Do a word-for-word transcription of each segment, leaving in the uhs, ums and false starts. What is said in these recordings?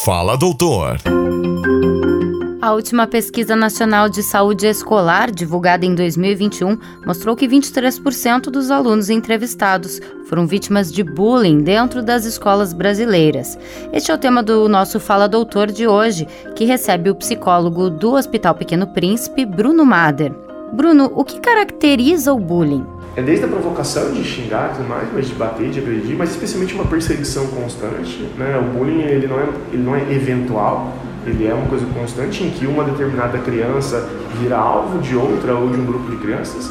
Fala, doutor. A última pesquisa nacional de saúde escolar, divulgada em dois mil e vinte e um, mostrou que vinte e três por cento dos alunos entrevistados foram vítimas de bullying dentro das escolas brasileiras. Este é o tema do nosso Fala Doutor de hoje, que recebe o psicólogo do Hospital Pequeno Príncipe, Bruno Mader. Bruno, o que caracteriza o bullying? É desde a provocação de xingar e tudo mais, mas de bater, de agredir, mas especialmente uma perseguição constante, né? O bullying ele não é, ele não é eventual, ele é uma coisa constante em que uma determinada criança vira alvo de outra ou de um grupo de crianças,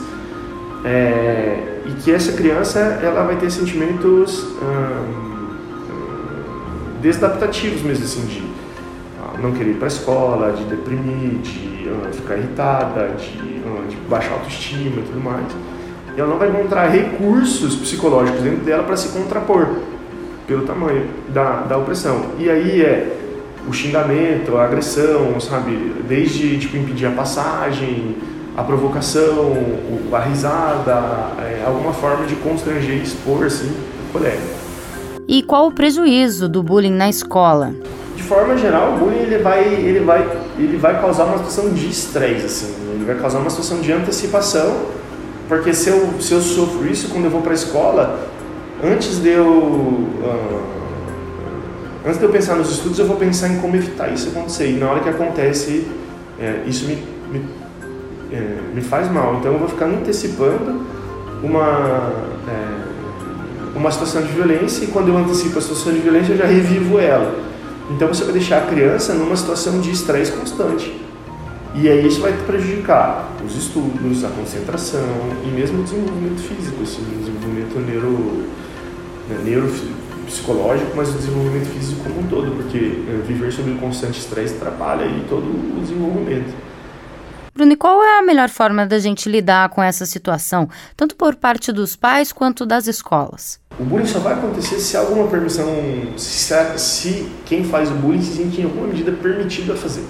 é, e que essa criança ela vai ter sentimentos hum, desadaptativos mesmo, assim, de não querer ir para a escola, de deprimir, de uh, ficar irritada, de, uh, de baixar a autoestima e tudo mais. E ela não vai encontrar recursos psicológicos dentro dela para se contrapor pelo tamanho da, da opressão. E aí é o xingamento, a agressão, sabe? Desde tipo, impedir a passagem, a provocação, a risada, é, alguma forma de constranger e expor assim, o colega. E qual o prejuízo do bullying na escola? De forma geral, o bullying ele vai, ele vai, ele vai causar uma situação de estresse, assim, ele vai causar uma situação de antecipação, porque se eu, se eu sofro isso quando eu vou para a escola, antes de eu uh, antes de eu pensar nos estudos, eu vou pensar em como evitar isso acontecer, e na hora que acontece, é, isso me, me, é, me faz mal, então eu vou ficar antecipando uma, é, uma situação de violência, e quando eu antecipo a situação de violência, eu já revivo ela. Então você vai deixar a criança numa situação de estresse constante. E aí isso vai prejudicar os estudos, a concentração e mesmo o desenvolvimento físico, assim, o desenvolvimento neuro, né, neuropsicológico, mas o desenvolvimento físico como um todo, porque é, viver sob um constante estresse atrapalha aí todo o desenvolvimento. Bruno, e qual é a melhor forma da gente lidar com essa situação, tanto por parte dos pais quanto das escolas? O bullying só vai acontecer se há alguma permissão, se, se quem faz o bullying se sente em alguma medida permitido a fazer.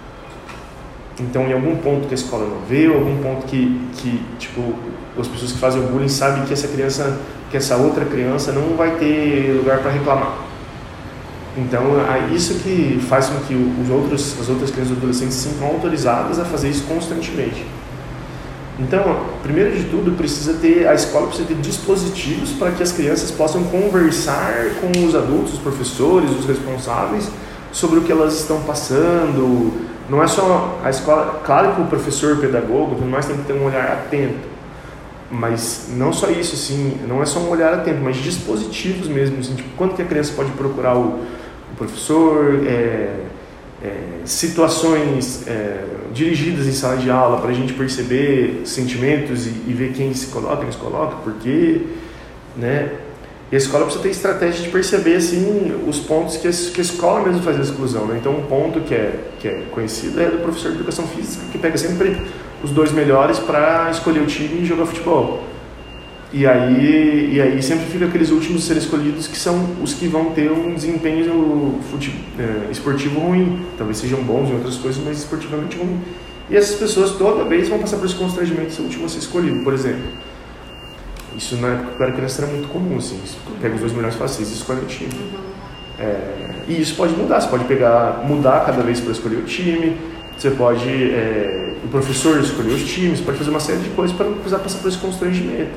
Então, em algum ponto que a escola não vê, ou algum ponto que, que tipo, as pessoas que fazem o bullying sabem que essa criança, que essa outra criança não vai ter lugar para reclamar. Então, é isso que faz com que os outros, as outras crianças e adolescentes se sintam autorizadas a fazer isso constantemente. Então, primeiro de tudo, precisa ter, a escola precisa ter dispositivos para que as crianças possam conversar com os adultos, os professores, os responsáveis, sobre o que elas estão passando. Não é só a escola, claro que o professor, o pedagogo, tudo mais tem que ter um olhar atento, mas não só isso, assim, não é só um olhar atento, mas dispositivos mesmo, assim, tipo, quando que a criança pode procurar o, o professor, é, é, situações é, dirigidas em sala de aula para a gente perceber sentimentos e, e ver quem se coloca, quem se coloca, por quê, né? E a escola precisa ter estratégia de perceber, assim, os pontos que a, que a escola mesmo faz a exclusão, né? Então, um ponto que é, que é conhecido é do professor de educação física, que pega sempre os dois melhores para escolher o time e jogar futebol. E aí, e aí sempre fica aqueles últimos a serem escolhidos que são os que vão ter um desempenho fute, é, esportivo ruim. Talvez sejam bons em outras coisas, mas esportivamente ruim. E essas pessoas toda vez vão passar por esse constrangimento de ser o último a ser escolhido, por exemplo. Isso na época que eu era criança era muito comum, assim. Pega os dois melhores facis e escolhe o time. É, e isso pode mudar, você pode pegar, mudar cada vez para escolher o time, você pode, é, o professor escolher os times, pode fazer uma série de coisas para não precisar passar por esse constrangimento.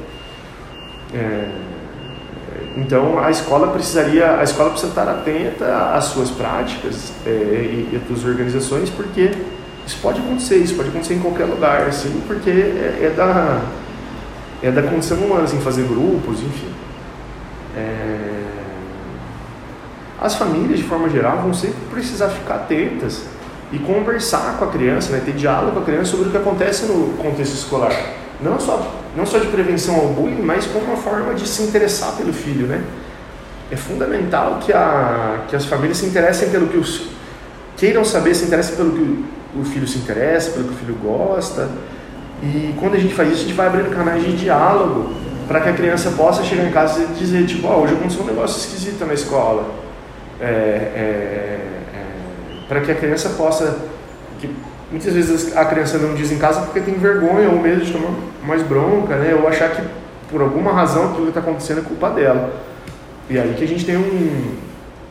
É, então a escola precisaria, a escola precisa estar atenta às suas práticas é, e, e às suas organizações, porque isso pode acontecer, isso pode acontecer em qualquer lugar, assim, porque é, é da é da condição humana, assim, fazer grupos, enfim. É, as famílias, de forma geral, vão sempre precisar ficar atentas e conversar com a criança, né, ter diálogo com a criança sobre o que acontece no contexto escolar. Não só, não só de prevenção ao bullying, mas como uma forma de se interessar pelo filho, né? É fundamental que, a, que as famílias se interessem pelo que os... queiram saber, se interessem pelo que o filho se interessa, pelo que o filho gosta. E quando a gente faz isso, a gente vai abrindo canais de diálogo para que a criança possa chegar em casa e dizer, tipo, oh, hoje aconteceu um negócio esquisito na escola. É, é, é, para que a criança possa... Que muitas vezes a criança não diz em casa porque tem vergonha ou medo de tomar mais bronca, né? Ou achar que por alguma razão aquilo que está acontecendo é culpa dela. E aí que a gente tem um,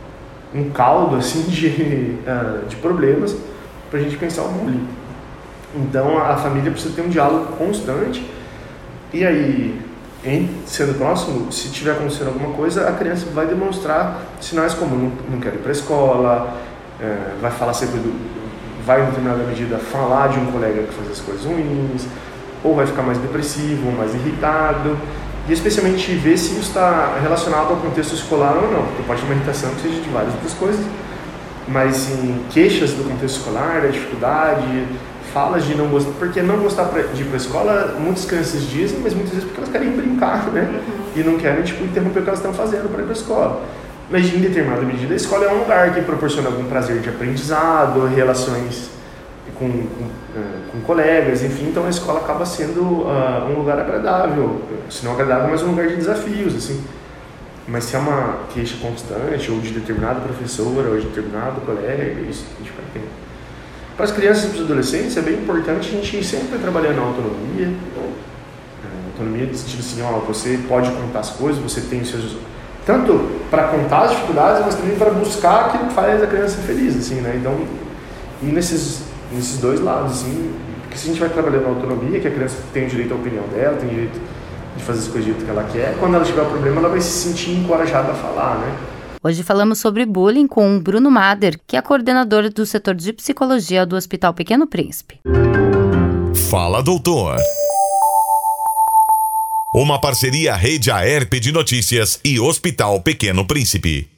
um caldo assim de, uh, de problemas para a gente pensar o bullying. Então a família precisa ter um diálogo constante e aí, em, sendo próximo, se tiver acontecendo alguma coisa, a criança vai demonstrar sinais como não, não quer ir para a escola, uh, vai falar sempre do, vai em determinada medida falar de um colega que faz as coisas ruins, ou vai ficar mais depressivo, ou mais irritado, e especialmente ver se isso está relacionado ao contexto escolar ou não, porque pode ter uma irritação que seja de várias outras coisas, mas sim, queixas do contexto escolar, da dificuldade, falas de não gostar, porque não gostar de ir para a escola, muitas crianças dizem, mas muitas vezes porque elas querem brincar, né, e não querem tipo, interromper o que elas estão fazendo para ir para a escola. Mas em determinada medida a escola é um lugar que proporciona algum prazer de aprendizado, relações com, com, com colegas, enfim, então a escola acaba sendo uh, um lugar agradável, se não agradável, mas um lugar de desafios, assim. Mas se é uma queixa constante, ou de determinada professora, ou de determinado colega, isso a gente fica atento. Para as crianças e para os adolescentes é bem importante a gente sempre trabalhar na autonomia, autonomia no sentido assim, ó, você pode contar as coisas, você tem os seus... tanto para contar as dificuldades, mas também para buscar aquilo que faz a criança feliz, assim, né? Então, e nesses, nesses dois lados, assim, porque se a gente vai trabalhando na autonomia, que a criança tem o direito à opinião dela, tem o direito de fazer as coisas do jeito que ela quer, quando ela tiver um problema, ela vai se sentir encorajada a falar, né? Hoje falamos sobre bullying com o Bruno Mader, que é coordenador do setor de psicologia do Hospital Pequeno Príncipe. Fala, doutor. Uma parceria Rede Aerp de Notícias e Hospital Pequeno Príncipe.